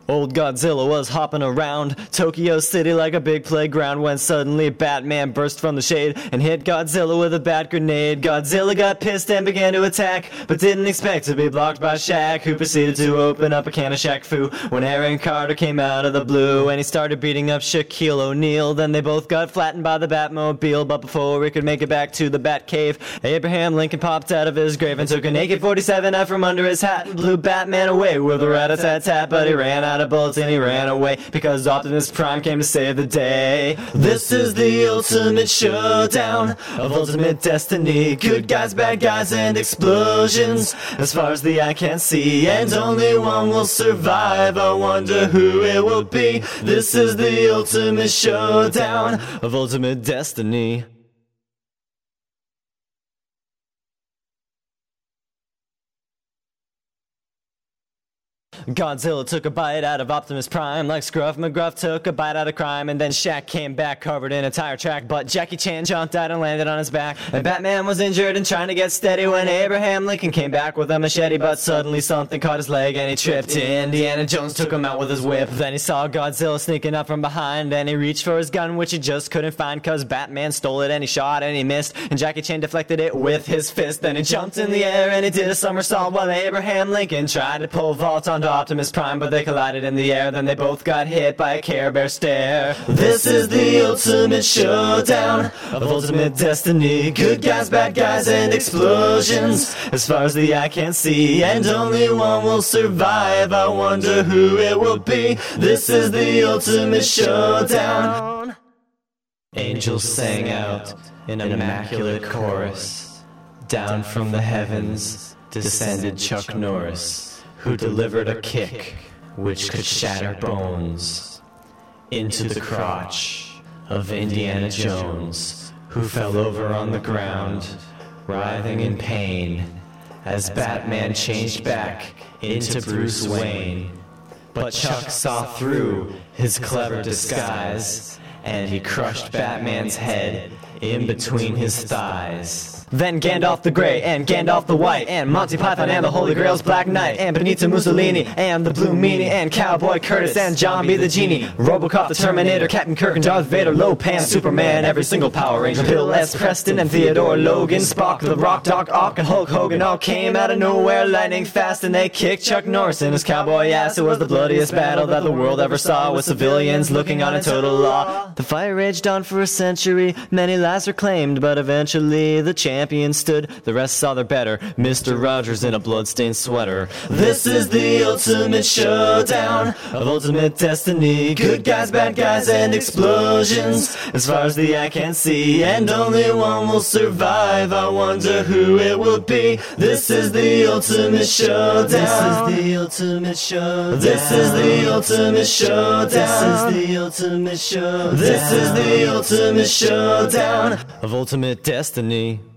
Old Godzilla was hopping around Tokyo City like a big playground when suddenly Batman burst from the shade and hit Godzilla with a bat grenade. Godzilla got pissed and began to attack, but didn't expect to be blocked by Shaq, who proceeded to open up a can of Shaq Fu when Aaron Carter came out of the blue and he started beating up Shaquille O'Neal. Then they both got flattened by the Batmobile, but before we could make it back to the Batcave, Abraham Lincoln popped out of his grave and took an AK-47 out from under his hat and blew Batman away with a rat-a-tat-tat. But he ran out of bullets and he ran away because Optimus Prime came to save the day. This is the ultimate showdown of ultimate destiny. Good guys, bad guys, and explosions as far as the eye can see, and only one will survive. I wonder who it will be. This is the ultimate showdown of ultimate destiny. Godzilla took a bite out of Optimus Prime like Scruff McGruff took a bite out of crime, and then Shaq came back covered in a tire track, but Jackie Chan jumped out and landed on his back, and Batman was injured and trying to get steady when Abraham Lincoln came back with a machete, but suddenly something caught his leg and he tripped. Indiana Jones took him out with his whip. Then he saw Godzilla sneaking up from behind and he reached for his gun, which he just couldn't find cause Batman stole it, and he shot and he missed, and Jackie Chan deflected it with his fist. Then he jumped in the air and he did a somersault while Abraham Lincoln tried to pole vault onto Optimus Prime, but they collided in the air. Then they both got hit by a Care Bear stare. This is the ultimate showdown of ultimate destiny. Good guys, bad guys, and explosions as far as the eye can see, and only one will survive. I wonder who it will be. This is the ultimate showdown. Angels sang out in an immaculate chorus. Down from the heavens descended Chuck Norris, who delivered a kick which could shatter bones into the crotch of Indiana Jones, who fell over on the ground, writhing in pain, as Batman changed back into Bruce Wayne. But Chuck saw through his clever disguise, and he crushed Batman's head in between his thighs. Then Gandalf the Grey, and Gandalf the White, and Monty Python and the Holy Grail's Black Knight, and Benito Mussolini, and the Blue Meanie, and Cowboy Curtis, and John B. the Genie, Robocop the Terminator, Captain Kirk and Darth Vader, Lopan, Superman, every single Power Ranger, Bill S. Preston and Theodore Logan, Spock, the Rock, Doc Ock, and Hulk Hogan all came out of nowhere lightning fast, and they kicked Chuck Norris in his cowboy ass. It was the bloodiest battle that the world ever saw, with civilians looking on in total awe. The fight raged on for a century, many lives were claimed, but eventually the champion stood. The rest saw their better, Mr. Rogers in a bloodstained sweater. This is the ultimate showdown of ultimate destiny. Good guys, bad guys, and explosions as far as the eye can see, and only one will survive. I wonder who it will be. This is the ultimate showdown. This is the ultimate showdown. This is the ultimate showdown. This is the ultimate showdown. This is the ultimate showdown of ultimate destiny.